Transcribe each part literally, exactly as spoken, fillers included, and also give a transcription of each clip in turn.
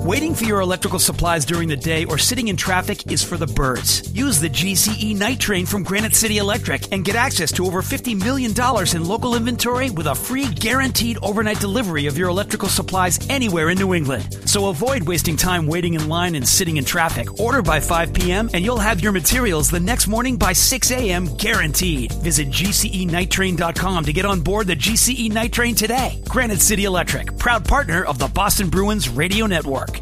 Waiting for your electrical supplies during the day or sitting in traffic is for the birds. Use the G C E Night Train from Granite City Electric and get access to over fifty million dollars in local inventory with a free guaranteed overnight delivery of your electrical supplies anywhere in New England. So avoid wasting time waiting in line and sitting in traffic. Order by five p.m. and you'll have your materials the next morning by six a.m. guaranteed. Visit G C E night train dot com to get on board the G C E Night Train today. Granite City Electric, proud partner of the Boston Bruins Radio Network.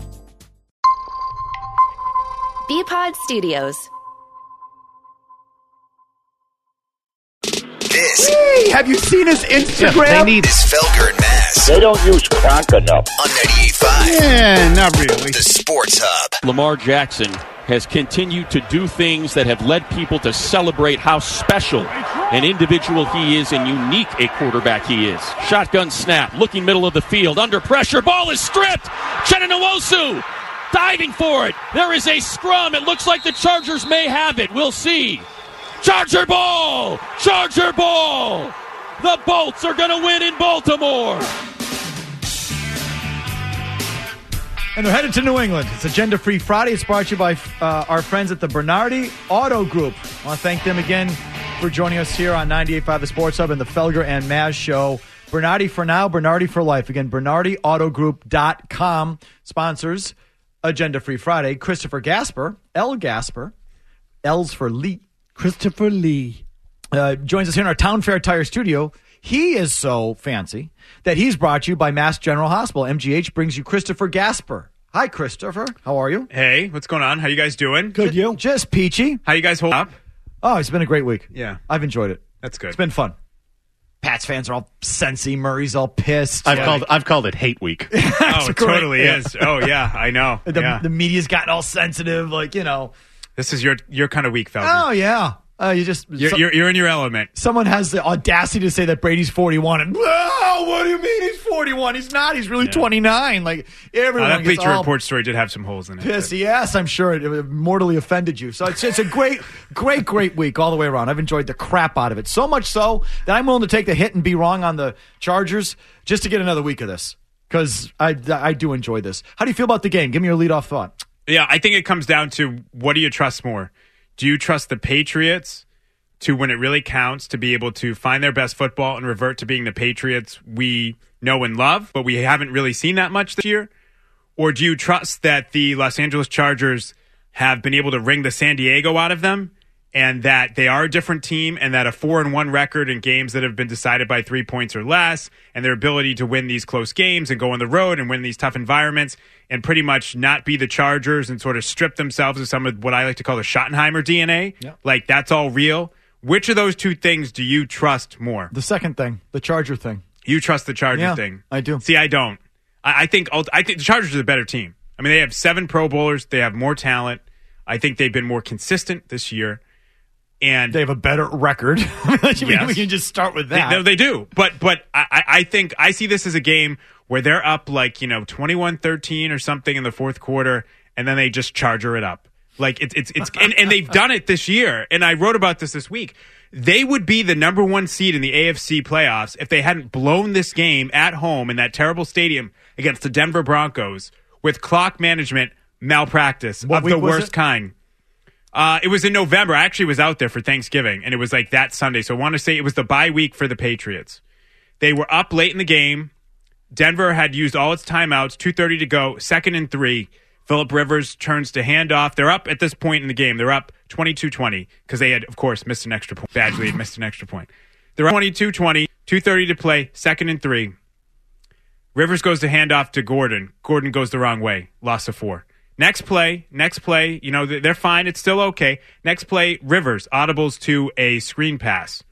B-Pod Studios. This. Hey, have you seen his Instagram? Yeah, they need is Felger and Mass. They don't use crack enough. On ninety-eight point five. Yeah, not really. The Sports Hub. Lamar Jackson has continued to do things that have led people to celebrate how special an individual he is and unique a quarterback he is. Shotgun snap, looking middle of the field, under pressure, ball is stripped. Uchenna Nwosu diving for it. There is a scrum. It looks like the Chargers may have it. We'll see. Charger ball! Charger ball! The Bolts are going to win in Baltimore. And we're headed to New England. It's Agenda Free Friday. It's brought to you by uh, our friends at the Bernardi Auto Group. I want to thank them again for joining us here on ninety-eight point five The Sports Hub and the Felger and Maz Show. Bernardi for now, Bernardi for life. Again, Bernardi Auto Group dot com sponsors Agenda Free Friday. Christopher Gasper, L. Gasper, L's for Lee. Christopher Lee uh, joins us here in our Town Fair Tire studio. He is so fancy that he's brought you by Mass General Hospital. M G H brings you Christopher Gasper. Hi, Christopher. How are you? Hey, what's going on? How you guys doing? Good, you? Just peachy. How you guys hold up? Oh, it's been a great week. Yeah. I've enjoyed it. That's good. It's been fun. Pats fans are all sensy. Murray's all pissed. I've yeah. called I've called it hate week. Oh, it totally yeah. is. Oh, yeah, I know. The, yeah. the media's gotten all sensitive, like, you know. This is your your kind of week, Felger. Oh, yeah. Uh, you just You're, so, you're you're in your element. Someone has the audacity to say that Brady's forty-one, and oh, what do you mean he's forty-one? He's not. He's really yeah. twenty-nine. Like everyone. Uh, that gets Bleacher all Report story did have some holes in it. Pissy, yes, I'm sure it, it mortally offended you. So it's it's a great, great, great week all the way around. I've enjoyed the crap out of it. So much so that I'm willing to take the hit and be wrong on the Chargers just to get another week of this because I I do enjoy this. How do you feel about the game? Give me your leadoff thought. Yeah, I think it comes down to what do you trust more? Do you trust the Patriots to, when it really counts, to be able to find their best football and revert to being the Patriots we know and love, but we haven't really seen that much this year? Or do you trust that the Los Angeles Chargers have been able to wring the San Diego out of them and that they are a different team and that a four and one record in games that have been decided by three points or less and their ability to win these close games and go on the road and win these tough environments and pretty much not be the Chargers and sort of strip themselves of some of what I like to call the Schottenheimer D N A? Yep. Like, that's all real. Which of those two things do you trust more? The second thing, the Charger thing. You trust the Charger yeah, thing. I do. See, I don't. I, I think I think the Chargers are the better team. I mean, they have seven Pro Bowlers. They have more talent. I think they've been more consistent this year. And they have a better record. yes. We can just start with that. They, no, they do. But but I, I think I see this as a game where they're up like, you know, twenty-one thirteen or something in the fourth quarter, and then they just Charger it up. Like it's it's it's and, and they've done it this year. And I wrote about this this week. They would be the number one seed in the A F C playoffs if they hadn't blown this game at home in that terrible stadium against the Denver Broncos with clock management malpractice what of the worst it? kind. Uh, it was in November. I actually was out there for Thanksgiving, and it was like that Sunday. So I want to say it was the bye week for the Patriots. They were up late in the game. Denver had used all its timeouts, two thirty to go, second and three. Phillip Rivers turns to handoff. They're up at this point in the game. They're up twenty-two twenty because they had, of course, missed an extra point. Badgley had missed an extra point. They're up twenty-two twenty, two thirty to play, second and three. Rivers goes to handoff to Gordon. Gordon goes the wrong way. Loss of four. Next play, next play, you know, they're fine. It's still okay. Next play, Rivers audibles to a screen pass.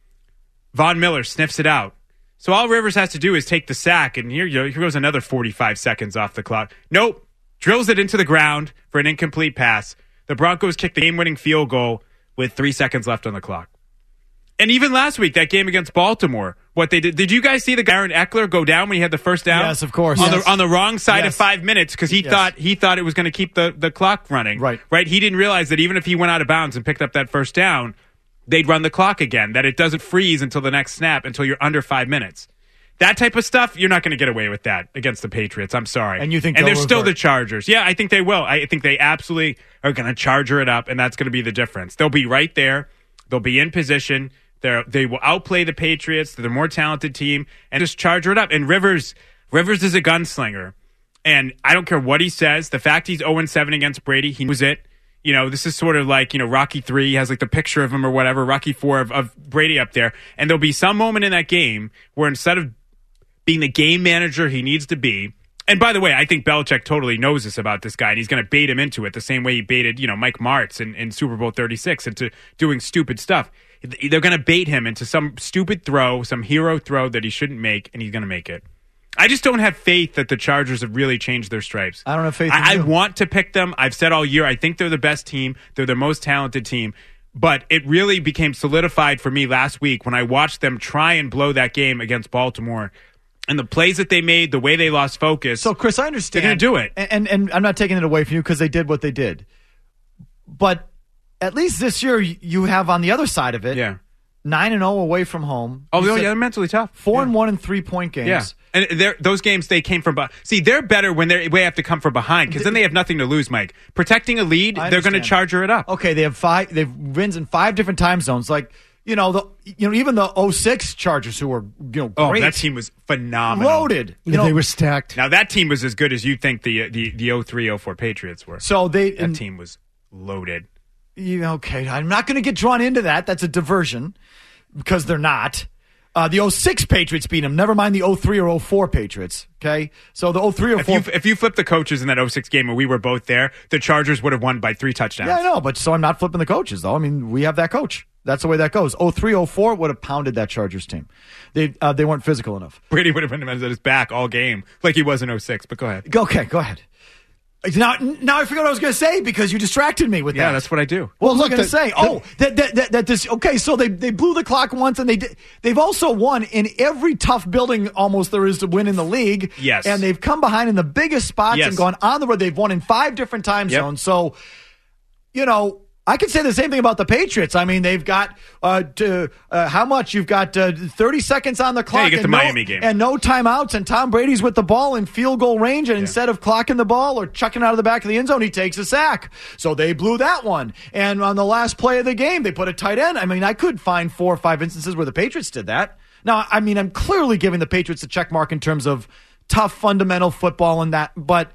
Von Miller sniffs it out. So all Rivers has to do is take the sack, and here, here goes another forty-five seconds off the clock. Nope. Drills it into the ground for an incomplete pass. The Broncos kick the game-winning field goal with three seconds left on the clock. And even last week, that game against Baltimore, what they did, did you guys see the Aaron Eckler go down when he had the first down? Yes, of course. On, yes. the, on the wrong side yes. of five minutes because he yes. thought he thought it was going to keep the, the clock running. Right. Right. He didn't realize that even if he went out of bounds and picked up that first down, they'd run the clock again, that it doesn't freeze until the next snap, until you're under five minutes. That type of stuff, you're not going to get away with that against the Patriots. I'm sorry. And you think and they'll they're still revert? the Chargers. Yeah, I think they will. I think they absolutely are going to charger it up, and that's going to be the difference. They'll be right there. They'll be in position. They're, they will outplay the Patriots. They're the more talented team, and just charger it up. And Rivers, Rivers is a gunslinger, and I don't care what he says. The fact he's oh and seven against Brady, he knows it. You know, this is sort of like, you know, Rocky three has like the picture of him or whatever, Rocky four of, of Brady up there. And there'll be some moment in that game where instead of being the game manager he needs to be, and by the way, I think Belichick totally knows this about this guy, and he's going to bait him into it the same way he baited, you know, Mike Martz in, in Super Bowl thirty-six into doing stupid stuff. They're going to bait him into some stupid throw, some hero throw that he shouldn't make, and he's going to make it. I just don't have faith that the Chargers have really changed their stripes. I don't have faith in I, I you. want to pick them. I've said all year, I think they're the best team. They're the most talented team. But it really became solidified for me last week when I watched them try and blow that game against Baltimore. And the plays that they made, the way they lost focus. So, Chris, I understand. They're going to do it. And, and, and I'm not taking it away from you because they did what they did. But at least this year, you have on the other side of it, Yeah. nine and oh away from home. Oh, You yeah, said they're mentally tough. four yeah. and one in three-point games. Yeah. And they're, those games, they came from behind. See, they're better when they they have to come from behind because then they have nothing to lose, Mike. Protecting a lead, I they're going to understand. charger it up. Okay, they have five. They've wins in five different time zones. Like you know the you know even the oh six Chargers who were you know Oh, great, that team was phenomenal. loaded. You Yeah, know, they were stacked. Now, that team was as good as you think the the, the oh three oh four Patriots were. so they That and, team was loaded. you know, okay, I'm not going to get drawn into that. That's a diversion because they're not. Uh, the oh six Patriots beat them. Never mind the oh three or oh four Patriots. Okay, so the oh three or If four. you, if you flip the coaches in that oh six game and we were both there, the Chargers would have won by three touchdowns. Yeah, I know, but so I'm not flipping the coaches though. I mean, we have that coach. That's the way that goes. oh three oh four would have pounded that Chargers team. They uh, they weren't physical enough. Brady would have been at his back all game like he was in oh six, but go ahead. Okay, go ahead. Now, now I forgot what I was going to say because you distracted me with Yeah, that. that's what I do. What was I look, going to the- say? Oh, that, that that that this. Okay, so they they blew the clock once, and they did, they've also won in every tough building almost there is to win in the league. Yes. and they've come behind in the biggest spots Yes. and gone on the road. They've won in five different time Yep. zones. So, you know. I could say the same thing about the Patriots. I mean, they've got uh, to, uh, how much? You've got uh, thirty seconds on the clock. you get and the no, Miami game. And no timeouts, and Tom Brady's with the ball in field goal range, and instead of clocking the ball or chucking it out of the back of the end zone, he takes a sack. So they blew that one. And on the last play of the game, they put a tight end. I mean, I could find four or five instances where the Patriots did that. Now, I mean, I'm clearly giving the Patriots a check mark in terms of tough, fundamental football and that, but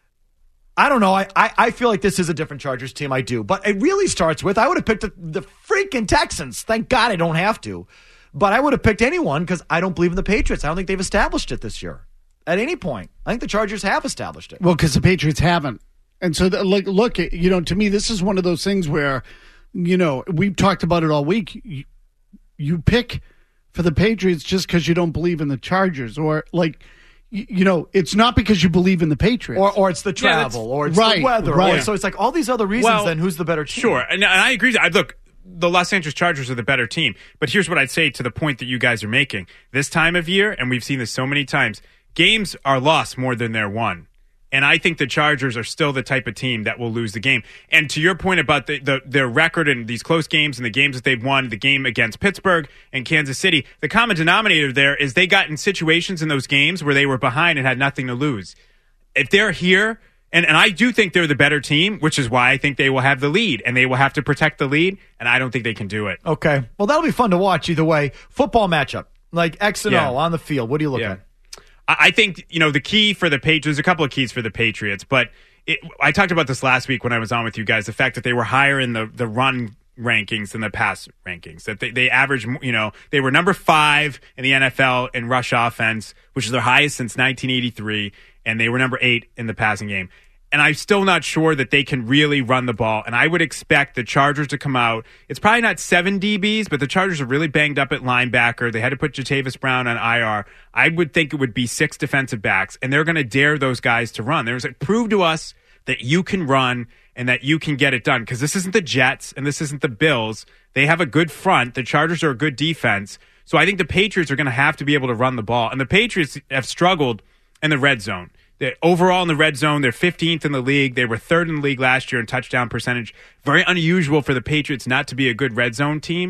I don't know. I, I, I feel like this is a different Chargers team. I do. But it really starts with, I would have picked the, the freaking Texans. Thank God I don't have to. But I would have picked anyone because I don't believe in the Patriots. I don't think they've established it this year at any point. I think the Chargers have established it. Well, because the Patriots haven't. And so, the, look, look, you know, to me, this is one of those things where, you know, we've talked about it all week. You, you pick for the Patriots just because you don't believe in the Chargers, or like, you, you know, it's not because you believe in the Patriots. Or, or it's the Yeah, that's- travel, or it's right, the weather. right. Or, so it's like all these other reasons, Well, then who's the better team? Sure, and, and I agree. I, look, the Los Angeles Chargers are the better team. But here's what I'd say to the point that you guys are making. This time of year, and we've seen this so many times, games are lost more than they're won. And I think the Chargers are still the type of team that will lose the game. And to your point about the, the their record in these close games and the games that they've won, the game against Pittsburgh and Kansas City, the common denominator there is they got in situations in those games where they were behind and had nothing to lose. If they're here, and, and I do think they're the better team, which is why I think they will have the lead, and they will have to protect the lead, and I don't think they can do it. Okay. Well, that'll be fun to watch either way. Football matchup, like X and Yeah. O on the field. What do you look Yeah. at? I think, you know, the key for the Patriots, there's a couple of keys for the Patriots, but it, I talked about this last week when I was on with you guys, the fact that they were higher in the, the run rankings than the pass rankings, that they, they average, you know, they were number five in the N F L in rush offense, which is their highest since nineteen eighty-three, and they were number eight in the passing game. And I'm still not sure that they can really run the ball. And I would expect the Chargers to come out. It's probably not seven D Bs, but the Chargers are really banged up at linebacker. They had to put Jatavis Brown on I R. I would think it would be six defensive backs, and they're going to dare those guys to run. There's like, prove to us that you can run and that you can get it done. Because this isn't the Jets and this isn't the Bills. They have a good front. The Chargers are a good defense. So I think the Patriots are going to have to be able to run the ball. And the Patriots have struggled in the red zone. They're overall in the red zone, they're fifteenth in the league. They were third in the league last year in touchdown percentage. Very unusual for the Patriots not to be a good red zone team.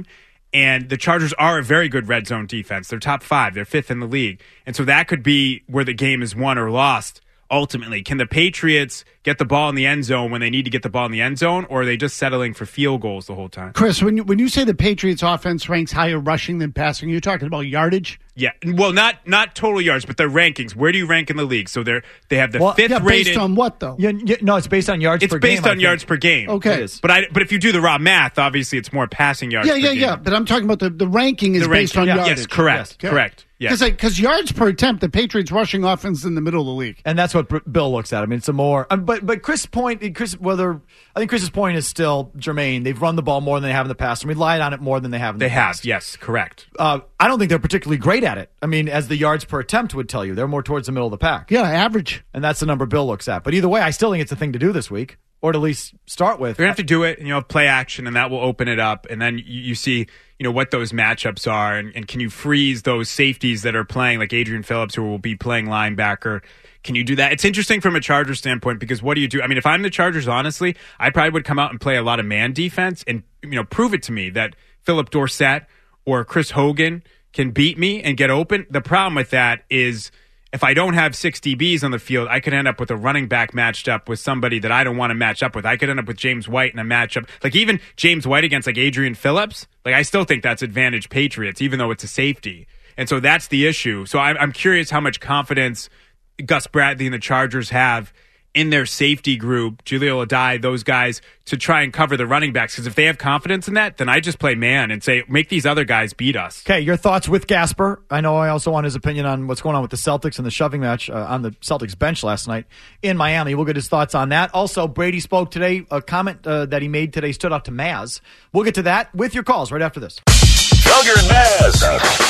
And the Chargers are a very good red zone defense. They're top five. They're fifth in the league. And so that could be where the game is won or lost ultimately. Can the Patriots get the ball in the end zone when they need to get the ball in the end zone, or are they just settling for field goals the whole time? Chris, when you, when you say the Patriots offense ranks higher rushing than passing, you're talking about yardage? Yeah. Well, not not total yards, but their rankings. Where do you rank in the league? So they're they have the Well, fifth Yeah, rated. based on what, though? Yeah, yeah, no, it's based on yards It's per game. based I on think. yards per game. Okay. It is. But I but if you do the raw math, obviously it's more passing yards Yeah, per yeah, game. yeah. But I'm talking about the, the ranking is The based ranking, on yeah. yardage. Yes, correct. Yes. Correct. Yes. Because yards per attempt, the Patriots rushing offense is in the middle of the league. And that's what Br- Bill looks at. I mean, it's a more. Um, but but Chris' point, Chris, whether I think Chris's point is still germane. They've run the ball more than they have in the past, and relied on it more than they have in the They have, past. yes, correct. Uh, I don't think they're particularly great at it. I mean, as the yards per attempt would tell you, they're more towards the middle of the pack. Yeah, average. And that's the number Bill looks at. But either way, I still think it's a thing to do this week, or to at least start with. They're going to have to do it, and you know, play action, and that will open it up. And then you, you see, you know, what those matchups are, and, and can you freeze those safeties that are playing, like Adrian Phillips, who will be playing linebacker? Can you do that? It's interesting from a Chargers standpoint, because what do you do? I mean, if I'm the Chargers, honestly, I probably would come out and play a lot of man defense and, you know, prove it to me that Philip Dorsett or Chris Hogan can beat me and get open. The problem with that is, if I don't have six D Bs on the field, I could end up with a running back matched up with somebody that I don't want to match up with. I could end up with James White in a matchup. Like even James White against like Adrian Phillips, like I still think that's advantage Patriots, even though it's a safety. And so that's the issue. So I'm, I'm curious how much confidence Gus Bradley and the Chargers have in their safety group, Jaleel Adai, those guys, to try and cover the running backs. Because if they have confidence in that, then I just play man and say, make these other guys beat us. Okay, your thoughts with Gasper. I know I also want his opinion on what's going on with the Celtics and the shoving match uh, on the Celtics bench last night in Miami. We'll get his thoughts on that. Also, Brady spoke today. A comment uh, that he made today stood out to Maz. We'll get to that with your calls right after this. Felger and Maz,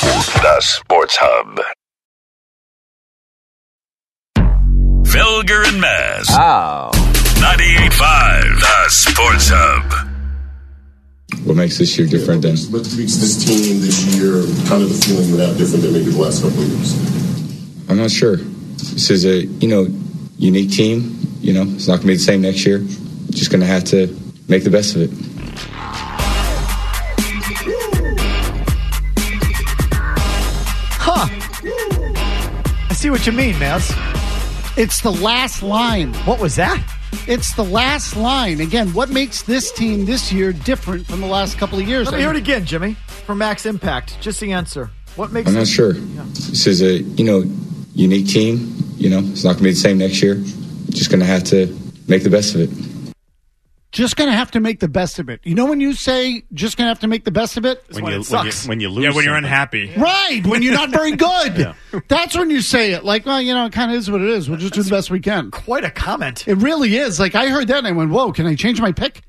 the Sports Hub. Felger and Maz. Oh. ninety-eight point five, the Sports Hub. What makes this year different than? What makes this team this year kind of the feeling that different than maybe the last couple of years? I'm not sure. This is a, you know, unique team. You know, it's not going to be the same next year. Just going to have to make the best of it. Huh. I see what you mean, Maz. It's the last line. What was that? It's the last line. Again, what makes this team this year different from the last couple of years? Let me hear it again, Jimmy, from Max Impact. Just the answer. What makes I'm not it- sure. Yeah. This is a, you know, unique team. You know, it's not going to be the same next year. Just going to have to make the best of it. Just going to have to make the best of it. You know when you say just going to have to make the best of it? When, when you, it when, you, sucks. when you lose, yeah, when you're something. unhappy. Right, when you're not very good. That's when you say it. Like, well, you know, it kind of is what it is. We'll just do the best we can. Quite a comment. It really is. Like, I heard that and I went, whoa, can I change my pick?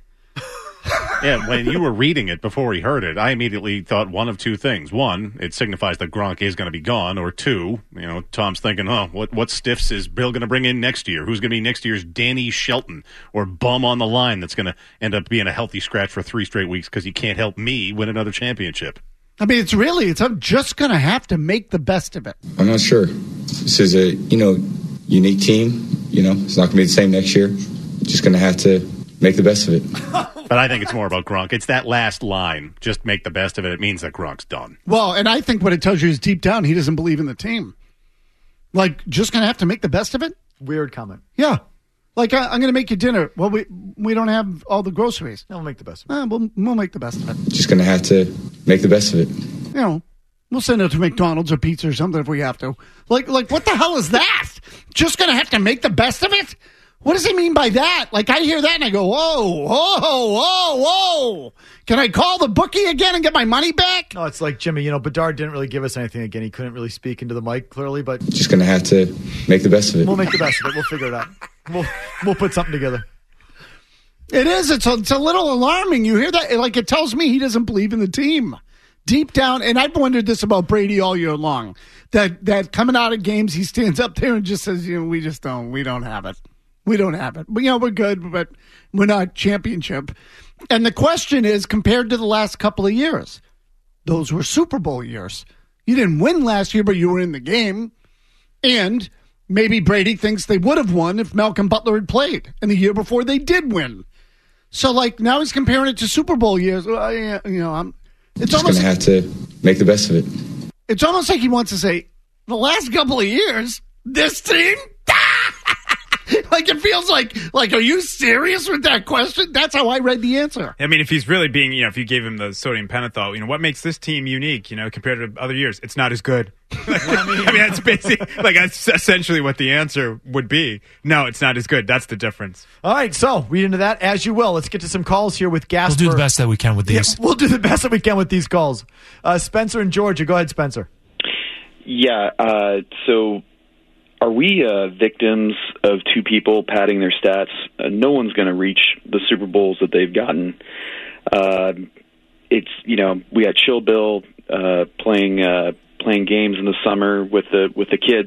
Yeah, when you were reading it before he heard it, I immediately thought one of two things. One, it signifies that Gronk is going to be gone. Or two, you know, Tom's thinking, oh, what what stiffs is Bill going to bring in next year? Who's going to be next year's Danny Shelton or bum on the line that's going to end up being a healthy scratch for three straight weeks because he can't help me win another championship? I mean, it's really, it's I'm just going to have to make the best of it. I'm not sure. This is a, you know, unique team. You know, it's not going to be the same next year. Just going to have to make the best of it. But I think it's more about Gronk. It's that last line. Just make the best of it. It means that Gronk's done. Well, and I think what it tells you is deep down, he doesn't believe in the team. Like, just going to have to make the best of it? Weird comment. Yeah. Like, I, I'm going to make you dinner. Well, we we don't have all the groceries. We'll make the best of it. Eh, we'll, we'll make the best of it. Just going to have to make the best of it. You know, we'll send it to McDonald's or pizza or something if we have to. Like, like what the hell is that? Just going to have to make the best of it? What does he mean by that? Like, I hear that and I go, whoa, whoa, whoa, whoa. Can I call the bookie again and get my money back? No, it's like, Jimmy, you know, Bedard didn't really give us anything again. He couldn't really speak into the mic clearly, but Just going to have to make the best of it. we'll make the best of it. We'll figure it out. We'll we'll put something together. It is. It's a, it's a little alarming. You hear that? Like, it tells me he doesn't believe in the team. Deep down, and I've wondered this about Brady all year long, that that coming out of games, he stands up there and just says, you know, we just don't, we don't have it. We don't have it. But, you know, we're good, but we're not championship. And the question is, compared to the last couple of years, those were Super Bowl years. You didn't win last year, but you were in the game. And maybe Brady thinks they would have won if Malcolm Butler had played. And the year before, they did win. So, like, now he's comparing it to Super Bowl years. Well, yeah, you know, I'm It's just going to have to make the best of it. It's almost like he wants to say, the last couple of years, this team, like it feels like, like, are you serious with that question? That's how I read the answer. I mean, if he's really being, you know, if you gave him the sodium pentothal, you know, what makes this team unique, you know, compared to other years? It's not as good. I mean, I mean, that's basically, like, that's essentially what the answer would be. No, it's not as good. That's the difference. All right, so read into that as you will. Let's get to some calls here with Gasper. We'll do the best that we can with these. Yeah, we'll do the best that we can with these calls. Uh, Spencer in Georgia. Go ahead, Spencer. Yeah, uh, so are we uh, victims of two people padding their stats? Uh, no one's going to reach the Super Bowls that they've gotten. Uh, it's, you know, we had Chill Bill uh, playing uh, playing games in the summer with the with the kids,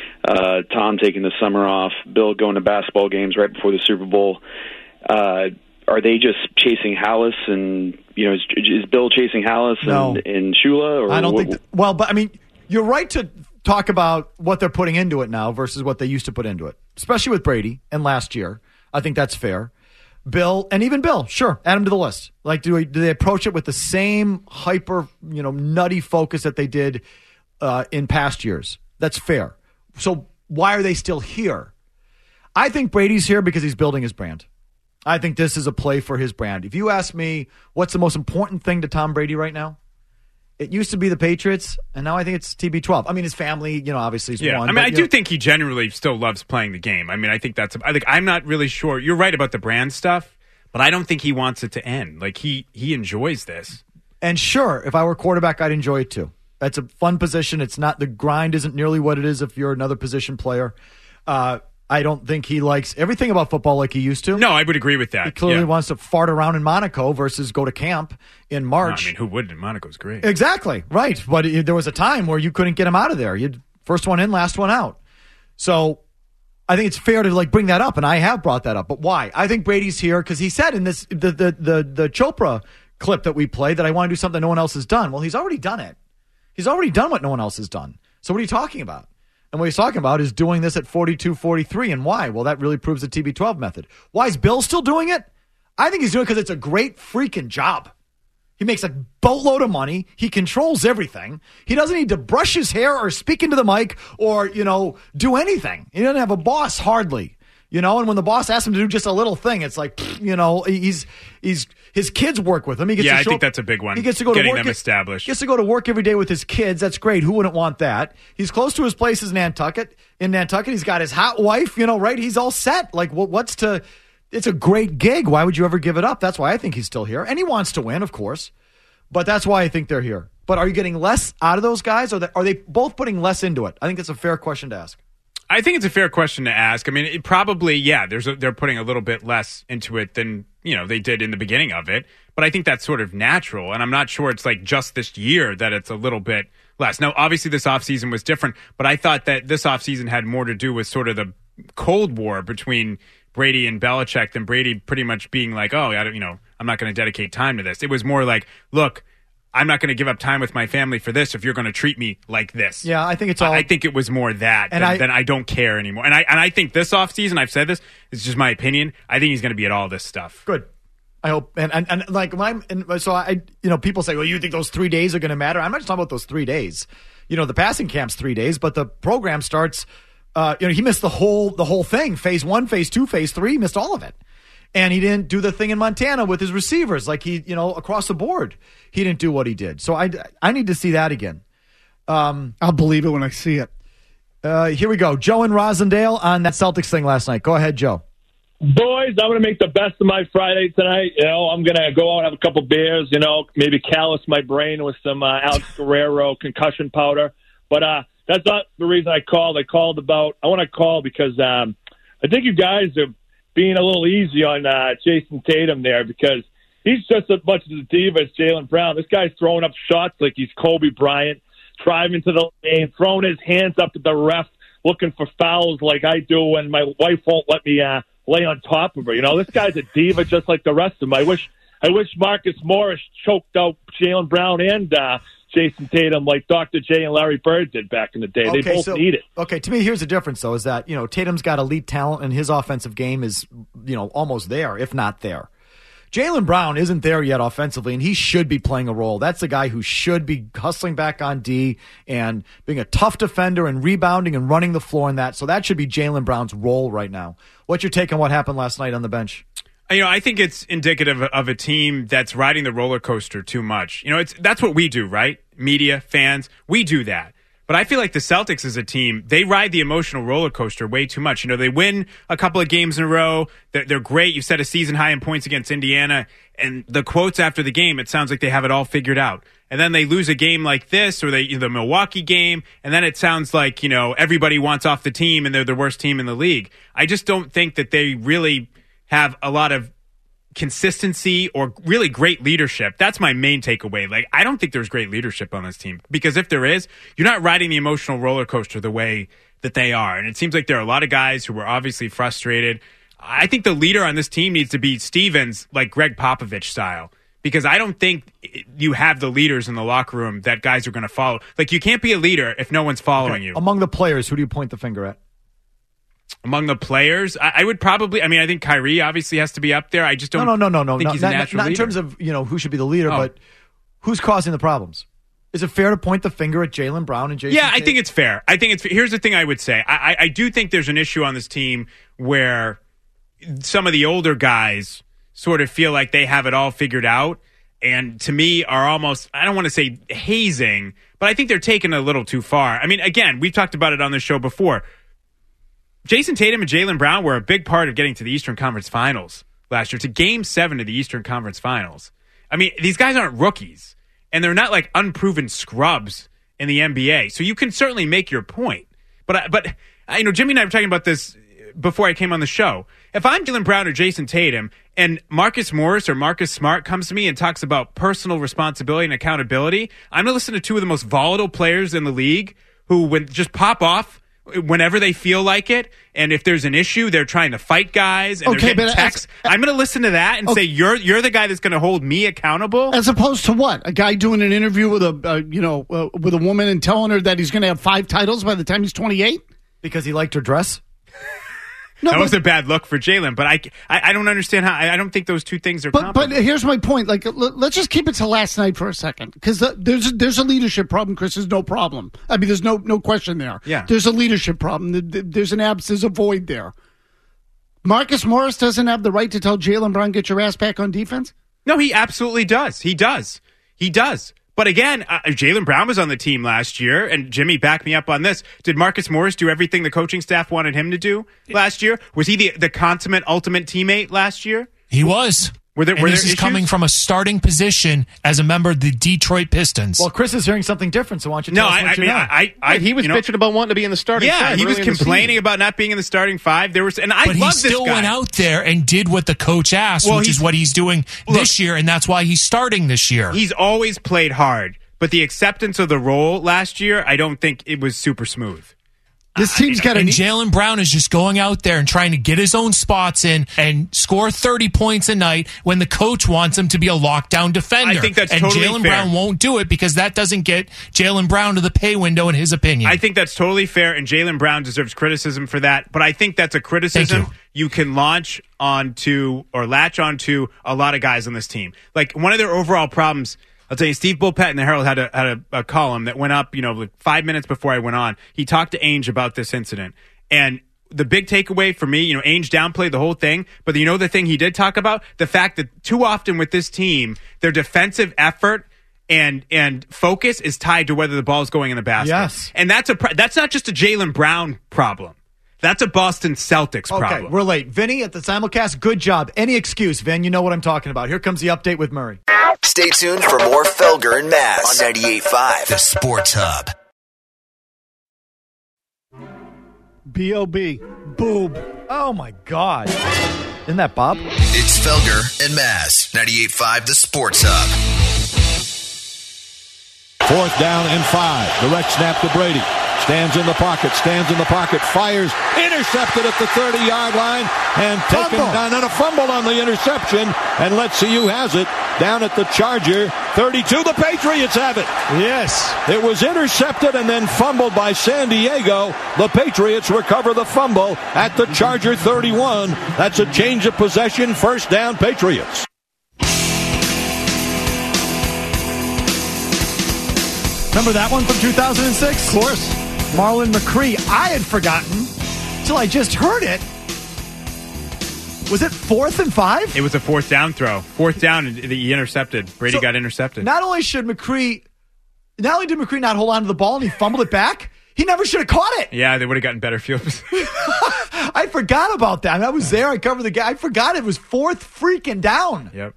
uh, Tom taking the summer off, Bill going to basketball games right before the Super Bowl. Uh, are they just chasing Hallis and, you know, is, is Bill chasing Hallis No. and, and Shula? Or I don't what, think. Th- well, but I mean, you're right to talk about what they're putting into it now versus what they used to put into it, especially with Brady and last year. I think that's fair. Bill and even Bill, sure, add him to the list. Like, do, we, do they approach it with the same hyper, you know, nutty focus that they did uh, in past years? That's fair. So why are they still here? I think Brady's here because he's building his brand. I think this is a play for his brand. If you ask me what's the most important thing to Tom Brady right now, it used to be the Patriots, and now I think it's T B twelve. I mean, his family, you know, obviously is Yeah, one. I mean, but, I you do know, think he generally still loves playing the game. I mean, I think that's. I think I'm not really sure. You're right about the brand stuff, but I don't think he wants it to end. Like he he enjoys this. And sure, if I were quarterback, I'd enjoy it too. That's a fun position. It's not the grind isn't nearly what it is if you're another position player. Uh, I don't think he likes everything about football like he used to. No, I would agree with that. He clearly yeah. wants to fart around in Monaco versus go to camp in March. No, I mean, who wouldn't? Monaco's great. Exactly, right. But it, there was a time where you couldn't get him out of there. You'd first one in, last one out. So I think it's fair to like bring that up, and I have brought that up. But why? I think Brady's here because he said in this the the the, the Chopra clip that we played that I want to do something no one else has done. Well, he's already done it. He's already done what no one else has done. So what are you talking about? And what he's talking about is doing this at forty-two forty-three. And why? Well, that really proves the T B twelve method. Why is Bill still doing it? I think he's doing it because it's a great freaking job. He makes a boatload of money. He controls everything. He doesn't need to brush his hair or speak into the mic or, you know, do anything. He doesn't have a boss hardly. You know, and when the boss asks him to do just a little thing, it's like, you know, he's he's his kids work with him. He gets yeah, to I show think up, that's a big one. He gets to go Getting to work. them established. Gets to go to work every day with his kids. That's great. Who wouldn't want that? He's close to his places in Nantucket. In Nantucket, he's got his hot wife. You know, right? He's all set. Like, what, what's to? It's a great gig. Why would you ever give it up? That's why I think he's still here, and he wants to win, of course. But that's why I think they're here. But are you getting less out of those guys, or are they both putting less into it? I think it's a fair question to ask. I think it's a fair question to ask. I mean, it probably, yeah, there's a, they're putting a little bit less into it than, you know, they did in the beginning of it. But I think that's sort of natural. And I'm not sure it's like just this year that it's a little bit less. Now, obviously, this offseason was different, but I thought that this offseason had more to do with sort of the Cold War between Brady and Belichick than Brady pretty much being like, oh, I don't, you know, I'm not going to dedicate time to this. It was more like, look, I'm not going to give up time with my family for this if you're going to treat me like this. Yeah, I think it's all. I think it was more that and than, I, than I don't care anymore. And I and I think this offseason, I've said this, it's just my opinion. I think he's going to be at all this stuff. Good. I hope. And, and, and like, when I'm, and so I, you know, people say, well, you think those three days are going to matter? I'm not just talking about those three days. You know, the passing camp's three days, but the program starts, uh, you know, he missed the whole, the whole thing. Phase one, phase two, phase three, he missed all of it. And he didn't do the thing in Montana with his receivers, like he, you know, across the board. He didn't do what he did. So I, I need to see that again. Um, I'll believe it when I see it. Uh, here we go. Joe in Rosendale on that Celtics thing last night. Go ahead, Joe. Boys, I'm going to make the best of my Friday tonight. You know, I'm going to go out and have a couple beers, you know, maybe callous my brain with some uh, Alex Guerrero concussion powder. But uh, that's not the reason I called. I called about, I want to call because um, I think you guys are being a little easy on uh, Jason Tatum there because he's just as much of a diva as Jaylen Brown. This guy's throwing up shots like he's Kobe Bryant, driving to the lane, throwing his hands up to the ref, looking for fouls like I do when my wife won't let me uh, lay on top of her. You know, this guy's a diva just like the rest of them. I wish, I wish Marcus Morris choked out Jaylen Brown and uh, Jason Tatum like Doctor J and Larry Bird did back in the day. Okay, they both so, need it. Okay, to me, here's the difference, though, is that, you know, Tatum's got elite talent and his offensive game is, you know, almost there, if not there. Jaylen Brown isn't there yet offensively, and he should be playing a role. That's the guy who should be hustling back on D and being a tough defender and rebounding and running the floor in that. So that should be Jaylen Brown's role right now. What's your take on what happened last night on the bench? You know, I think it's indicative of a team that's riding the roller coaster too much. You know, it's that's what we do, right? Media, fans, we do that. But I feel like the Celtics as a team, they ride the emotional roller coaster way too much. You know, they win a couple of games in a row. They're, they're great. You set a season high in points against Indiana. And the quotes after the game, it sounds like they have it all figured out. And then they lose a game like this, or they, the Milwaukee game, and then it sounds like, you know, everybody wants off the team and they're the worst team in the league. I just don't think that they really have a lot of consistency or really great leadership. That's my main takeaway. Like, I don't think there's great leadership on this team, because if there is, you're not riding the emotional roller coaster the way that they are. And it seems like there are a lot of guys who are obviously frustrated. I think the leader on this team needs to be Stevens, like Greg Popovich style, because I don't think you have the leaders in the locker room that guys are going to follow. Like, you can't be a leader if no one's following Okay. you. Among the players, who do you point the finger at? Among the players, I, I would probably, I mean, I think Kyrie obviously has to be up there. I just don't No, no, no, no, no. think Not, he's a not, natural not in leader. terms of, you know, who should be the leader, Oh. but who's causing the problems? Is it fair to point the finger at Jaylen Brown and Jason Yeah, I Tatum? think it's fair. I think it's here's the thing I would say. I, I, I do think there's an issue on this team where some of the older guys sort of feel like they have it all figured out, and to me are almost, I don't want to say hazing, but I think they're taking it a little too far. I mean, again, we've talked about it on the show before. Jason Tatum and Jaylen Brown were a big part of getting to the Eastern Conference Finals last year, to Game seven of the Eastern Conference Finals. I mean, these guys aren't rookies, and they're not like unproven scrubs in the N B A. So you can certainly make your point. But, I- but I, you know, Jimmy and I were talking about this before I came on the show. If I'm Jaylen Brown or Jason Tatum, and Marcus Morris or Marcus Smart comes to me and talks about personal responsibility and accountability, I'm going to listen to two of the most volatile players in the league who would just pop off whenever they feel like it, and if there's an issue, they're trying to fight guys and Okay, they're getting but as- texts. I'm going to listen to that and Okay. say you're you're the guy that's going to hold me accountable. As opposed to what? A guy doing an interview with a uh, you know uh, with a woman and telling her that he's going to have five titles by the time he's twenty-eight because he liked her dress. No, that but- was a bad look for Jaylen, but I, I I don't understand how. I, I don't think those two things are. But comparable. but here's my point. Like, l- let's just keep it to last night for a second, because the, there's there's a leadership problem. Chris, there's no problem. I mean, there's no no question there. Yeah. There's a leadership problem. Th- th- There's an absence, there's a void there. Marcus Morris doesn't have the right to tell Jaylen Brown, get your ass back on defense. No, he absolutely does. He does. He does. But again, uh, Jaylen Brown was on the team last year, and Jimmy, back me up on this. Did Marcus Morris do everything the coaching staff wanted him to do last year? Was he the, the consummate ultimate teammate last year? He was. Were there, and were this there is issues? coming from a starting position as a member of the Detroit Pistons. Well, Chris is hearing something different, so why don't you No, tell us I, what I you mean, know? I, I, Right, he was you know, bitching about wanting to be in the starting Yeah, five he was early in the complaining season. about not being in the starting five. There was, and I but he love this still guy. went out there and did what the coach asked, Well, which he's- is what he's doing Look, this year, and that's why he's starting this year. He's always played hard, but the acceptance of the role last year, I don't think it was super smooth. This team's got and an Jaylen Brown is just going out there and trying to get his own spots in and score thirty points a night when the coach wants him to be a lockdown defender. I think that's and totally Jaylen fair. Brown won't do it because that doesn't get Jaylen Brown to the pay window, in his opinion. I think that's totally fair, and Jaylen Brown deserves criticism for that. But I think that's a criticism Thank you can launch onto or latch onto a lot of guys on this team. Like, one of their overall problems, I'll tell you, Steve Bulpett in the Herald had a had a, a column that went up, you know, like five minutes before I went on. He talked to Ainge about this incident, and the big takeaway for me, you know, Ainge downplayed the whole thing, but you know the thing he did talk about? The fact that too often with this team, their defensive effort and and focus is tied to whether the ball is going in the basket. Yes. And that's a pro- that's not just a Jaylen Brown problem. That's a Boston Celtics Okay, problem. we're late. Vinny at the simulcast, good job. Any excuse, Vin, you know what I'm talking about. Here comes the update with Murray. Stay tuned for more Felger and Mass on ninety-eight point five, the Sports Hub. B O B boob. Oh, my God. Isn't that Bob? It's Felger and Mass, ninety-eight point five, the Sports Hub. Fourth down and five. Direct snap to Brady. Stands in the pocket, stands in the pocket, fires, intercepted at the thirty-yard line, and taken Fumble. down on a fumble on the interception. And let's see who has it. Down at the Charger, thirty-two. The Patriots have it. Yes. It was intercepted and then fumbled by San Diego. The Patriots recover the fumble at the Charger thirty-one. That's a change of possession. First down, Patriots. Remember that one from two thousand six? Of course. Marlon McCree. I had forgotten till I just heard it. Was it fourth and five? It was a fourth down throw. Fourth down, and he intercepted. Brady So, got intercepted. Not only should McCree, not only did McCree not hold on to the ball and he fumbled it back, he never should have caught it. Yeah, they would have gotten better field position. I forgot about that. I, mean, I was there. I covered the game. I forgot it was fourth freaking down. Yep.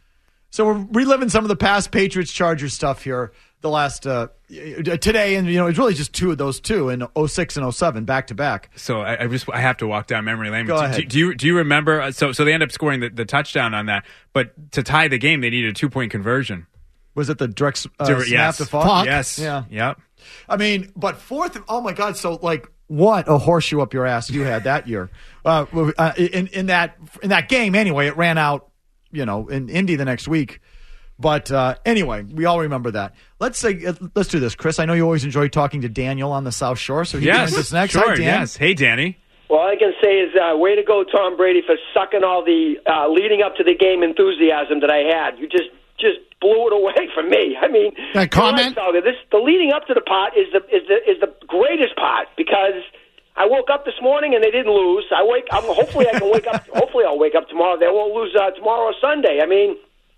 So we're reliving some of the past Patriots Chargers stuff here. The last uh, today, and you know, it's really just two of those two in oh six and oh seven back to back. So I, I just I have to walk down memory lane. Go do, ahead. Do, do you do you remember? uh, So so they end up scoring the, the touchdown on that, but to tie the game, they needed a two point conversion. Was it the direct uh, Direct- snap yes. to Falk? Yes. Yeah. Yep. I mean, but fourth. Oh my God! So like, what a horseshoe up your ass you had that year. Uh, uh, in in that in that game anyway, it ran out. You know, in Indy the next week. But uh, anyway, we all remember that. Let's say uh, let's do this, Chris. I know you always enjoy talking to Daniel on the South Shore, so he Yes. joins us next. Sure. Hi, Dan. Yes. Hey, Danny. Well, all I can say is, uh, way to go, Tom Brady, for sucking all the uh, leading up to the game enthusiasm that I had. You just just blew it away from me. I mean, That comment? you know, this the leading up to the part is the is the is the greatest part because I woke up this morning and they didn't lose. I wake. I'm, hopefully, I can wake up. Hopefully, I'll wake up tomorrow. They won't lose uh, tomorrow or Sunday. I mean.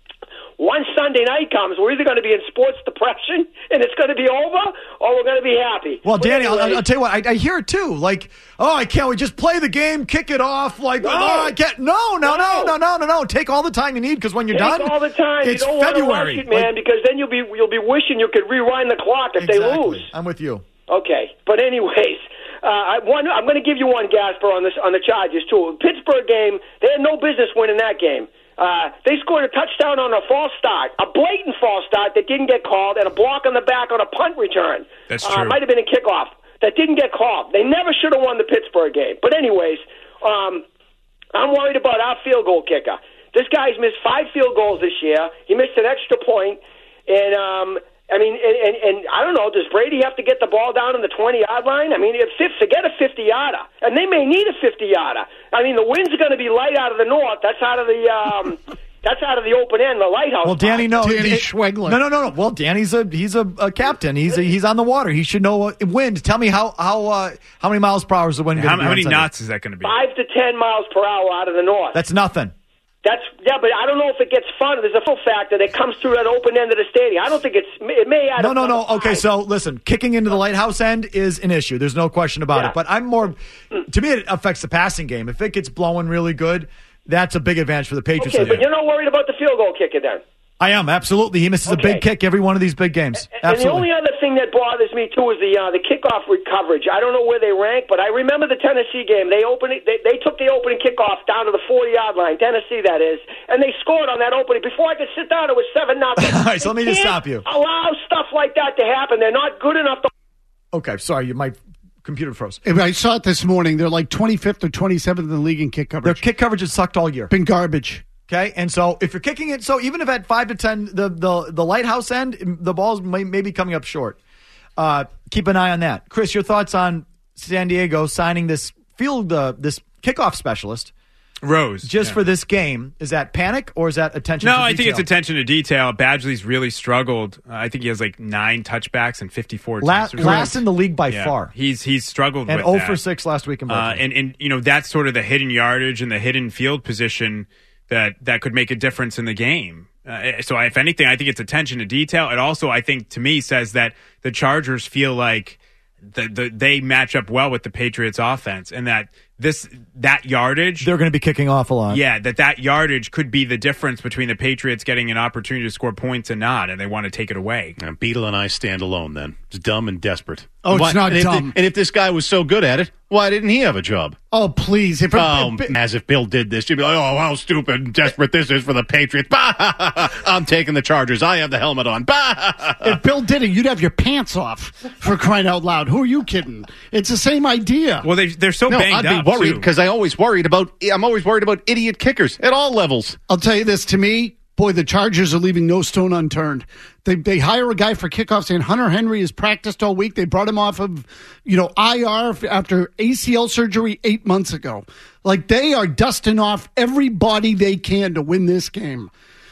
Once Sunday night comes, we're either going to be in sports depression and it's going to be over, or we're going to be happy. Well, But Danny, anyway, I'll, I'll tell you what. I, I hear it too. Like, oh, I can't. We just play the game, kick it off. Like, No. oh, I can't. No, no, no, no, no, no, no. Take all the time you need because when you're take done, all the time. it's you don't want to February. rush it, man, Like- because then you'll be you'll be wishing you could rewind the clock if they Exactly. lose. I'm with you. Okay, but anyways, uh, I one, I'm going to give you one, Gasper, on this on the Chargers too. Pittsburgh game, they had no business winning that game. Uh, they scored a touchdown on a false start, a blatant false start that didn't get called, and a block on the back on a punt return. That's Uh, true. might have been a kickoff that didn't get called. They never should have won the Pittsburgh game. But anyways, um, I'm worried about our field goal kicker. This guy's missed five field goals this year. He missed an extra point, and um, I mean, and, and, and I don't know, does Brady have to get the ball down in the twenty-yard line? I mean, if forget a fifty-yarder, and they may need a fifty-yarder. I mean, the wind's going to be light out of the north. That's out of the um, that's out of the open end, the lighthouse. Well, Danny, no, Danny it- Schwegler. No, no, no, no. Well, Danny's a he's a, a captain. He's a, he's on the water. He should know uh, wind. Tell me how how uh, how many miles per hour is the wind? How, gonna be how on many Sunday? knots is that going to be? Five to ten miles per hour out of the north. That's nothing. That's yeah, but I don't know if it gets fun. There's a full factor that comes through that open end of the stadium. I don't think it's it may add. No, up no, to no. five. Okay, so listen, kicking into the lighthouse end is an issue. There's no question about Yeah. it. But I'm more, to me, it affects the passing game. If it gets blowing really good, that's a big advantage for the Patriots. Okay, but you're not worried about the field goal kicker then. I am, absolutely. He misses a Okay. big kick every one of these big games. And the Absolutely. only other thing that bothers me too is the uh, the kickoff re- coverage. I don't know where they rank, but I remember the Tennessee game. They opened it, they, they took the opening kickoff down to the forty-yard line, Tennessee that is, and they scored on that opening. Before I could sit down, it was seven nothing. All right, so let me just stop you. Allow stuff like that to happen. They're not good enough to. Okay, sorry, you- my computer froze. I saw it this morning. They're like twenty-fifth or twenty-seventh in the league in kick Their coverage. kick coverage has sucked all year. Been garbage. Okay, and so if you're kicking it, so even if at five to ten, the the, the lighthouse end, the balls may, may be coming up short. Uh, keep an eye on that. Chris, your thoughts on San Diego signing this field, uh, this kickoff specialist, Rose. just yeah. for this game? Is that panic or is that attention? No, to I think detail? it's attention to detail. Badgley's really struggled. Uh, I think he has like nine touchbacks and fifty-four. La- attempts or last something. in the league by Yeah. far, He's he's struggled and with zero that. for six last week in Uh, Baltimore. and and you know that's sort of the hidden yardage and the hidden field position that that could make a difference in the game. Uh, so if anything, I think it's attention to detail. It also, I think, to me, says that the Chargers feel like the, the they match up well with the Patriots offense, and that this that yardage they're going to be kicking off a lot. Yeah, that that yardage could be the difference between the Patriots getting an opportunity to score points and not, and they want to take it away. And Beadle and I stand alone then. It's dumb and desperate. Oh, it's Why- not and if dumb. the- and if this guy was so good at it, why didn't he have a job? Oh, please. If, Oh, if- as if Bill did this, you'd be like, oh, how stupid and desperate this is for the Patriots. Bah! I'm taking the Chargers. I have the helmet on. Bah! if Bill did it, you'd have your pants off for crying out loud. Who are you kidding? It's the same idea. Well, they they're so No, banged I'd up be worried too. because I always worried about. I'm always worried about idiot kickers at all levels. I'll tell you this, to me, boy, the Chargers are leaving no stone unturned. They they hire a guy for kickoffs, and Hunter Henry has practiced all week. They brought him off of, you know, I R after A C L surgery eight months ago. Like, they are dusting off everybody they can to win this game.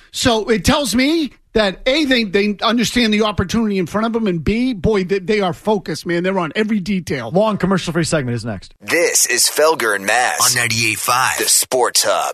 So it tells me that, A, they, they understand the opportunity in front of them, and B, boy, they, they are focused, man. They're on every detail. Long commercial-free segment is next. This is Felger and Mazz on ninety-eight point five, the Sports Hub.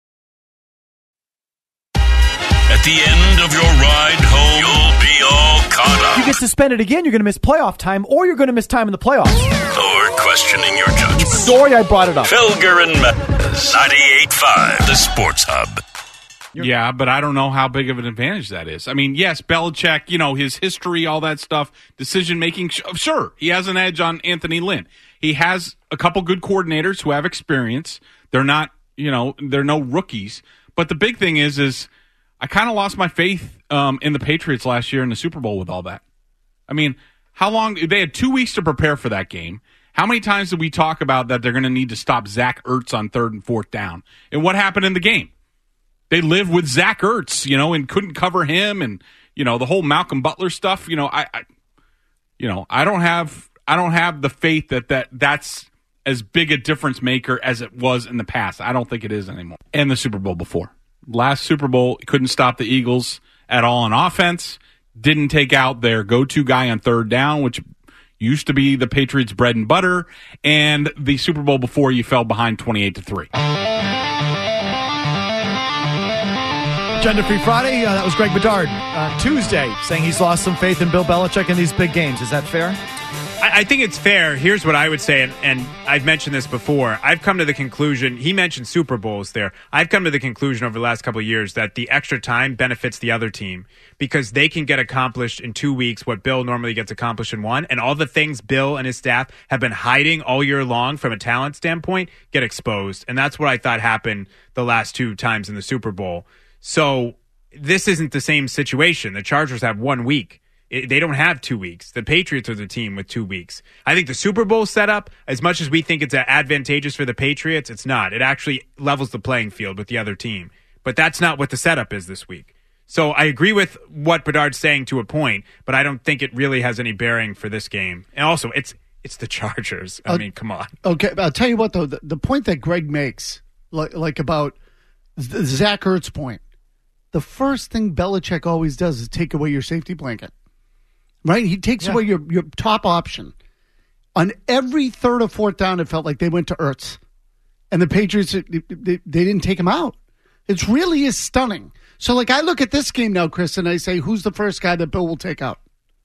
At the end of your ride home, you'll be all caught up. You get suspended again, you're going to miss playoff time, or you're going to miss time in the playoffs. Or questioning your judgment. Sorry I brought it up. Felger and Mazz, ninety-eight point five, the Sports Hub. Yeah, but I don't know how big of an advantage that is. I mean, yes, Belichick, you know, his history, all that stuff, decision-making, sure, he has an edge on Anthony Lynn. He has a couple good coordinators who have experience. They're not, you know, they're no rookies. But the big thing is, is I kind of lost my faith um, in the Patriots last year in the Super Bowl with all that. I mean, how long? They had two weeks to prepare for that game. How many times did we talk about that they're going to need to stop Zach Ertz on third and fourth down? And what happened in the game? They lived with Zach Ertz, you know, and couldn't cover him, and you know the whole Malcolm Butler stuff. You know, I, I you know, I don't have, I don't have the faith that, that that's as big a difference maker as it was in the past. I don't think it is anymore. And the Super Bowl before, last Super Bowl, couldn't stop the Eagles at all on offense. Didn't take out their go-to guy on third down, which used to be the Patriots' bread and butter. And the Super Bowl before, you fell behind twenty-eight to three. Agenda-free Friday, uh, that was Greg Bedard uh, Tuesday saying he's lost some faith in Bill Belichick in these big games. Is that fair? I, I think it's fair. Here's what I would say, and, and I've mentioned this before. I've come to the conclusion, he mentioned Super Bowls there. I've come to the conclusion over the last couple of years that the extra time benefits the other team because they can get accomplished in two weeks what Bill normally gets accomplished in one, and all the things Bill and his staff have been hiding all year long from a talent standpoint get exposed. And that's what I thought happened the last two times in the Super Bowl. So this isn't the same situation. The Chargers have one week. It, they don't have two weeks. The Patriots are the team with two weeks. I think the Super Bowl setup, as much as we think it's advantageous for the Patriots, it's not. It actually levels the playing field with the other team. But that's not what the setup is this week. So I agree with what Bedard's saying to a point, but I don't think it really has any bearing for this game. And also, it's it's the Chargers. I uh, mean, come on. Okay, I'll tell you what, though. The, the point that Greg makes, like, like about the Zach Ertz point, the first thing Belichick always does is take away your safety blanket, right? He takes yeah. away your, your top option. On every third or fourth down, it felt like they went to Ertz. And the Patriots, they, they, they didn't take him out. It really is stunning. So, like, I look at this game now, Chris, and I say, who's the first guy that Bill will take out?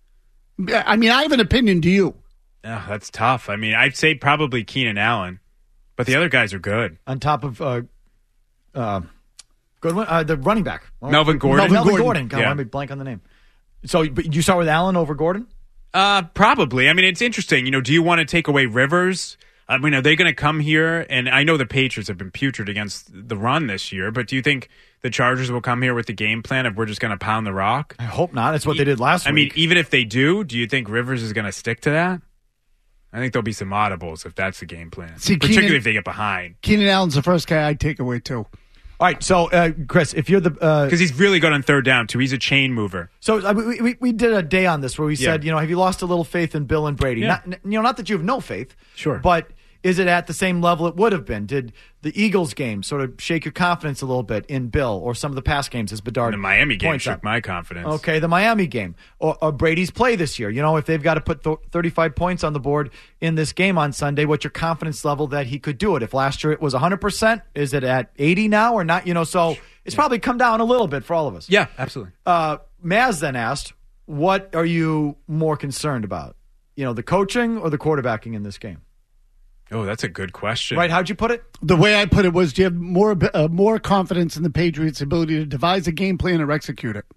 I mean, I have an opinion. Do you? Oh, that's tough. I mean, I'd say probably Keenan Allen. But the other guys are good. On top of... Uh, uh, Good one. Uh, the running back. Well, Melvin Gordon. Melvin Gordon. Gordon. God, yeah. let me blank on the name. So but you start with Allen over Gordon? Uh, probably. I mean, it's interesting. You know, do you want to take away Rivers? I mean, are they going to come here? And I know the Patriots have been putrid against the run this year, but do you think the Chargers will come here with the game plan if we're just going to pound the rock? I hope not. That's what they did last I week. I mean, even if they do, do you think Rivers is going to stick to that? I think there'll be some audibles if that's the game plan, See, particularly Keenan, if they get behind. Keenan Allen's the first guy I'd take away, too. All right, so, uh, Chris, if you're the... Because uh, he's really good on third down, too. He's a chain mover. So uh, we, we we did a day on this where we said, yeah. you know, have you lost a little faith in Bill and Brady? Yeah. Not, you know, not that you have no faith. Sure. But is it at the same level it would have been? Did the Eagles game sort of shake your confidence a little bit in Bill or some of the past games as Bedard The Miami game shook up? my confidence. Okay, the Miami game. Or, or Brady's play this year. You know, if they've got to put th- thirty-five points on the board in this game on Sunday, what's your confidence level that he could do it? If last year it was one hundred percent, is it at eighty now or not? You know, so it's yeah. probably come down a little bit for all of us. Yeah, absolutely. Uh, Mazz then asked, what are you more concerned about? You know, the coaching or the quarterbacking in this game? Oh, that's a good question. Right, how'd you put it? The way I put it was, do you have more uh, more confidence in the Patriots' ability to devise a game plan or execute it?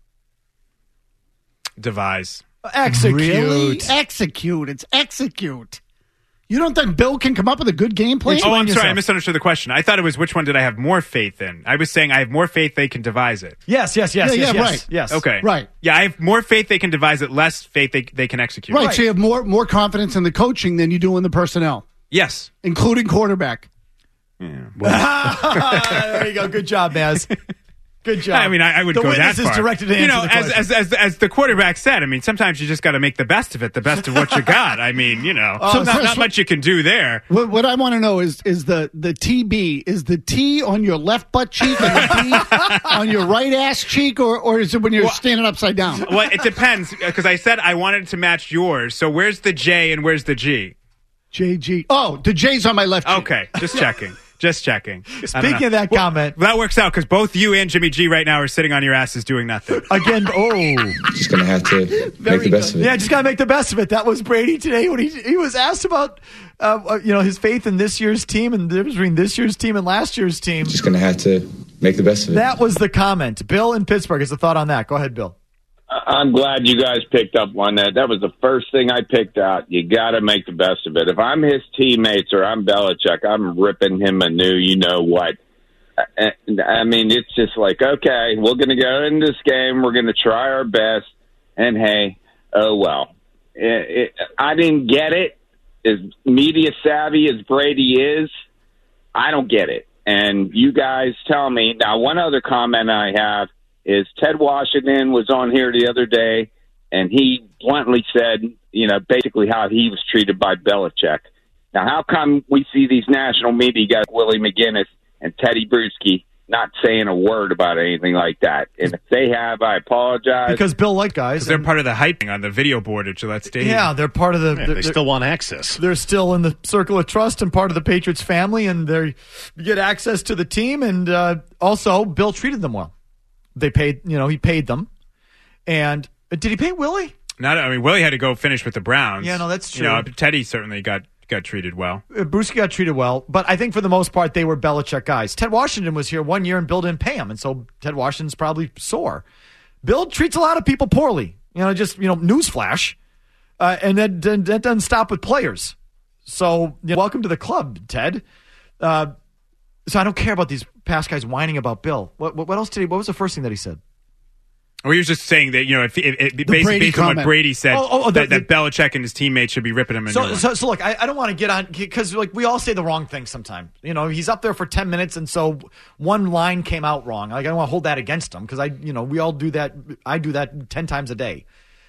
Devise. Execute. Really? Execute. It's execute. You don't think Bill can come up with a good game plan? Oh, I'm sorry. I misunderstood the question. I thought it was which one did I have more faith in? I was saying I have more faith they can devise it. Yes, yes, yes, yeah, yes, yeah, yes, right. yes. Okay. Right. Yeah, I have more faith they can devise it, less faith they, they can execute. Right, right, so you have more, more confidence in the coaching than you do in the personnel. Yes. Including quarterback. Yeah, well. There you go. Good job, Mazz. Good job. I mean, I, I would the go that witness far. is directed to you answer know, the as, question. as as as the quarterback said, I mean, sometimes you just got to make the best of it, the best of what you got. I mean, you know, So, not, Chris, not much you can do there. What, what I want to know is is the the T B is the T on your left butt cheek and the B on your right ass cheek, or or is it when you're Well, standing upside down? Well, it depends because I said I wanted it to match yours. So where's the J and where's the G? J G. Oh, the J's on my left cheek. Okay, just checking. Just checking. Speaking of that comment, well, that works out because both you and Jimmy G right now are sitting on your asses doing nothing. Again, oh. Just going to have to make the best of it. Yeah, just got to make the best of it. That was Brady today when he he was asked about uh, you know his faith in this year's team and the difference between this year's team and last year's team. Just going to have to make the best of it. That was the comment. Bill in Pittsburgh has a thought on that. Go ahead, Bill. I'm glad you guys picked up on that. That was the first thing I picked out. You got to make the best of it. If I'm his teammates or I'm Belichick, I'm ripping him a new you know what. I mean, it's just like, okay, we're going to go into this game. We're going to try our best. And, hey, oh, well. It, it, I didn't get it. As media savvy as Brady is, I don't get it. And you guys tell me. Now, one other comment I have is Ted Washington was on here the other day, and he bluntly said, you know, basically how he was treated by Belichick. Now, how come we see these national media guys, Willie McGinnis and Teddy Bruschi, not saying a word about anything like that? And if they have, I apologize. Because Bill liked guys. They're part of the hyping on the video board at Gillette Stadium. Yeah, they're part of the. Yeah, they're, they still want access. They're still in the circle of trust and part of the Patriots family, and they get access to the team. And uh, also, Bill treated them well. They paid, you know, he paid them. And uh, did he pay Willie? Not, I mean, Willie had to go finish with the Browns. Yeah, no, that's You true. know, Teddy certainly got, got treated well. Uh, Bruce got treated well, but I think for the most part, they were Belichick guys. Ted Washington was here one year and Bill didn't pay him, and so Ted Washington's probably sore. Bill treats a lot of people poorly. You know, just, you know, newsflash. Uh, and that, that doesn't stop with players. So, you know, welcome to the club, Ted. Uh, so I don't care about these past guys whining about Bill. What, what, what else did he, what was the first thing that he said? Well, he was just saying that, you know, if, if, if based, Brady based on what comment. Brady said, Oh, oh, oh, the- that, that Belichick and his teammates should be ripping him a new So, one. so, so look, I, I don't want to get on because like we all say the wrong thing sometimes. You know, he's up there for ten minutes, and so one line came out wrong. Like I don't want to hold that against him because I, you know, we all do that. I do that ten times a day.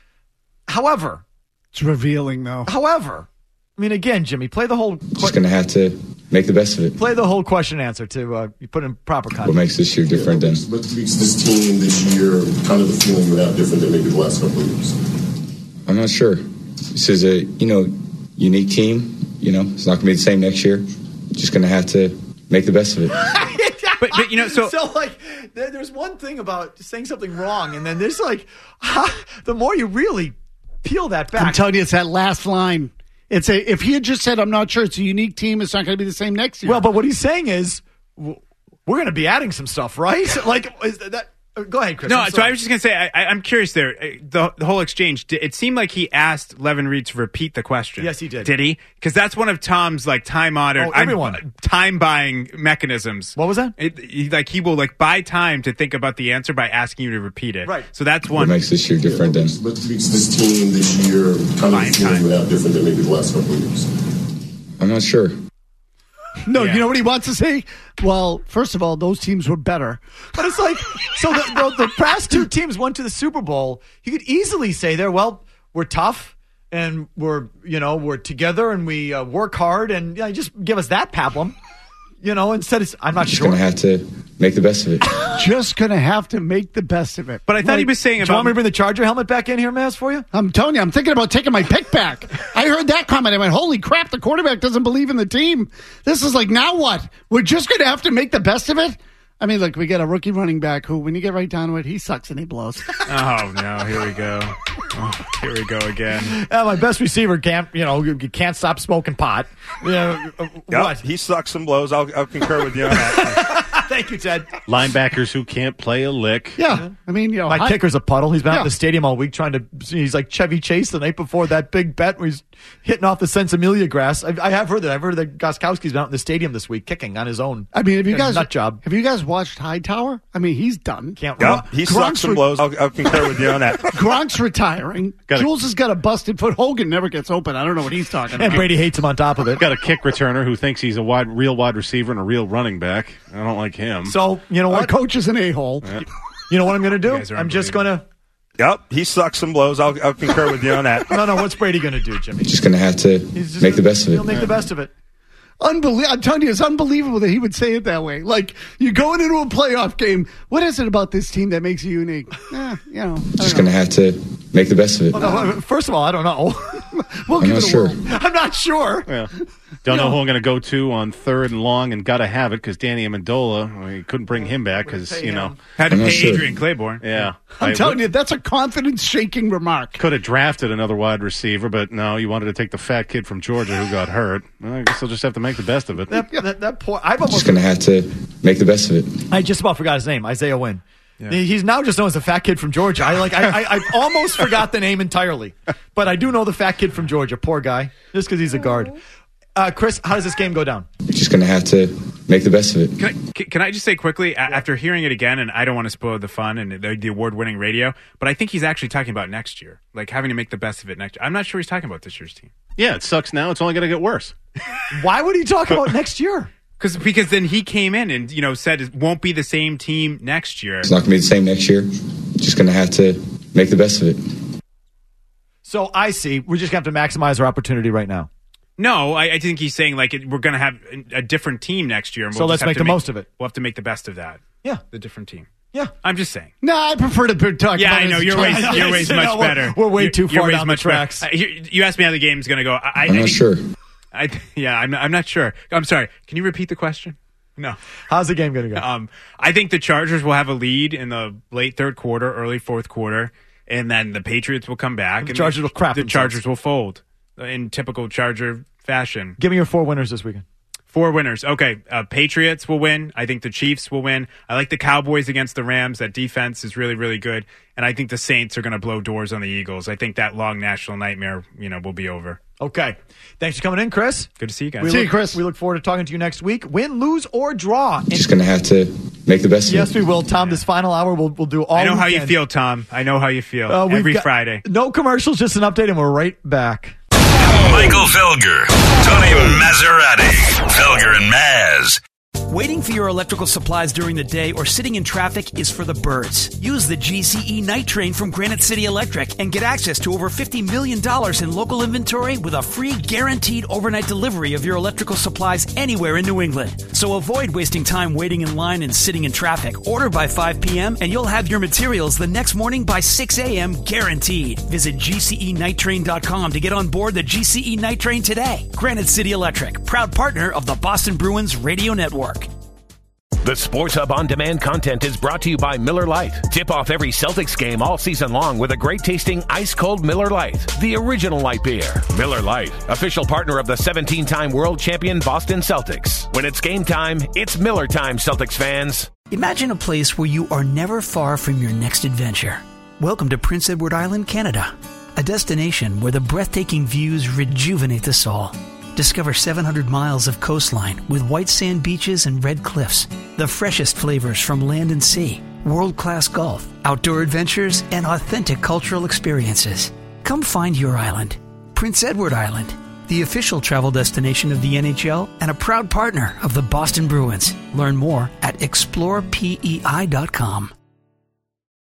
However, it's revealing though. However, I mean, again, Jimmy, play the whole. Just going to have to make the best of it. Play the whole question and answer to uh, you put in proper context. What makes this year different than? What makes this team this year kind of the feeling that different than maybe the last couple of years? I'm not sure. This is a, you know, unique team. You know, it's not going to be the same next year. Just going to have to make the best of it. But, but you know, so so like, there, there's one thing about saying something wrong, and then there's like, the more you really peel that back. I'm telling you, it's that last line. It's a. If he had just said, "I'm not sure," it's a unique team. It's not going to be the same next year. Well, but what he's saying is, w- we're going to be adding some stuff, right? Like, is that? uh, Go ahead, Chris. No, I'm so sorry. I was just going to say, I, I, I'm curious there. Uh, The, the whole exchange, di- it seemed like he asked Levin Reed to repeat the question. Yes, he did. Did he? Because that's one of Tom's like time-honored, Oh, everyone. I'm- time-buying mechanisms. What was that? It, he, like he will like buy time to think about the answer by asking you to repeat it. Right. So that's What one. makes this year different than? What makes this team this year kind of the feeling that different than maybe the last couple of years? I'm not sure. No, Yeah. you know what he wants to say? Well, first of all, those teams were better. But it's like, so the, the, the past two teams went to the Super Bowl. You could easily say there, well, we're tough and we're, you know, we're together and we uh, work hard and you know, just give us that pablum. You know, instead it's, I'm not Just sure. going to have to make the best of it. Just going to have to make the best of it. But I thought he was saying Do you about. want me to bring the Charger helmet back in here, Maz, for you? I'm telling you, I'm thinking about taking my pick back. I heard that comment. I went, holy crap, the quarterback doesn't believe in the team. This is like, now what? We're just going to have to make the best of it? I mean, look, we got a rookie running back who, when you get right down to it, he sucks and he blows. Oh no! Here we go. Oh, here we go again. Uh, my best receiver can't, you know, you can't stop smoking pot. You know, uh, Yep, what? he sucks and blows. I'll, I'll concur with you on that. Thank you, Ted. Linebackers who can't play a lick. Yeah. I mean, you know, My I- kicker's a puddle. He's been out Yeah. in the stadium all week trying to. He's like Chevy Chase the night before that big bet where he's hitting off the Sensimilia grass. I, I have heard that. I've heard that Goskowski's been out in the stadium this week kicking on his own. I mean, have you Got a guys nut job? have you guys watched Hightower? I mean, he's done. Can't Yep, run. he Gronk's sucks and re- blows. I'll, I'll concur with you on that. Gronk's retiring. Gotta- Jules has got a busted foot. Hogan never gets open. I don't know what he's talking And about. Brady hates him on top of it. Got a kick returner who thinks he's a wide, real wide receiver and a real running back. I don't like him. So, you know Our what? coach is an a-hole. Yeah. You know what I'm going to You do? guys are I'm just going to. Yep, he sucks and blows. I'll, I'll concur with you on that. No, no. What's Brady going to do, Jimmy? Just going to have to He's just make the gonna- best of it. He'll make the best of it. Unbelie- I'm telling you, it's unbelievable that he would say it that way. Like, you're going into a playoff game. What is it about this team that makes you unique? Eh, you know, Just going to have to make the best of it. Well, no, first of all, I don't know. we'll I'm give not it a sure. whirl. I'm not sure. Yeah. Don't know who I'm going to go to on third and long, and got to have it because Danny Amendola, we couldn't bring him back because, you know. Had to I'm not pay sure. Adrian Claiborne. Yeah. I'm I telling would- you, that's a confidence-shaking remark. Could have drafted another wide receiver, but no, you wanted to take the fat kid from Georgia who got hurt. Well, I guess I'll just have to make the best of it. That, that, that poor. I've almost. Just going to have to make the best of it. I just about forgot his name. Isaiah Wynn. He's now just known as the fat kid from Georgia. I like. I, I, I almost forgot the name entirely, but I do know the fat kid from Georgia. Poor guy, just because he's a guard. Uh, Chris, how does this game go down? Just going to have to make the best of it. Can I, can- can I just say quickly, a- after hearing it again, and I don't want to spoil the fun and the, the award-winning radio, but I think he's actually talking about next year, like having to make the best of it next year. I'm not sure he's talking about this year's team. Yeah, it sucks now. It's only going to get worse. Why would he talk about next year? Because because then he came in and you know said it won't be the same team next year. It's not going to be the same next year. Just going to have to make the best of it. So I see. We're just going to have to maximize our opportunity right now. No, I, I think he's saying like it, we're going to have a, a different team next year. And So we'll let's just have make to the most of it. We'll have to make the best of that. Yeah, the different team. Yeah, I'm just saying. No, I prefer to talk Yeah, about I it know as a your child. ways. Your ways No, much we're- better. we're way Your- too your far ways down the much better. tracks. Uh, you, you asked me how the game's going to go. I, I, I'm I not think, sure. I, yeah, I'm. I'm not sure. I'm sorry. Can you repeat the question? No. How's the game going to go? Um, I think the Chargers will have a lead in the late third quarter, early fourth quarter, and then the Patriots will come back. The and Chargers will crap The themselves. Chargers will fold in typical Charger fashion. Give me your four winners this weekend. Four winners. Okay. Uh, Patriots will win. I think the Chiefs will win. I like the Cowboys against the Rams. That defense is really, really good. And I think the Saints are going to blow doors on the Eagles. I think that long national nightmare, you know, will be over. Okay. Thanks for coming in, Chris. Good to see you guys. We See you, look, Chris. We look forward to talking to you next week. Win, lose, or draw. Just going to have to make the best of Yes, it. we will, Tom. This final hour, we'll, we'll do all I know how you weekend. feel, Tom. I know how you feel. Uh, we've Every got- Friday. No commercials, just an update, and we're right back. Michael Felger, Tony Maserati, Felger and Maz. Waiting for your electrical supplies during the day or sitting in traffic is for the birds. Use the G C E Night Train from Granite City Electric and get access to over fifty million dollars in local inventory with a free guaranteed overnight delivery of your electrical supplies anywhere in New England. So avoid wasting time waiting in line and sitting in traffic. Order by five p.m. and you'll have your materials the next morning by six a.m. guaranteed. Visit G C E night train dot com to get on board the G C E Night Train today. Granite City Electric, proud partner of the Boston Bruins Radio Network. The Sports Hub On Demand content is brought to you by Miller Lite. Tip off every Celtics game all season long with a great tasting ice cold Miller Lite, the original light beer. Miller Lite, official partner of the seventeen-time world champion Boston Celtics. When it's game time, it's Miller time, Celtics fans. Imagine a place where you are never far from your next adventure. Welcome to Prince Edward Island, Canada, a destination where the breathtaking views rejuvenate the soul. Discover seven hundred miles of coastline with white sand beaches and red cliffs, the freshest flavors from land and sea, world-class golf, outdoor adventures, and authentic cultural experiences. Come find your island. Prince Edward Island, the official travel destination of the N H L and a proud partner of the Boston Bruins. Learn more at explore P E I dot com.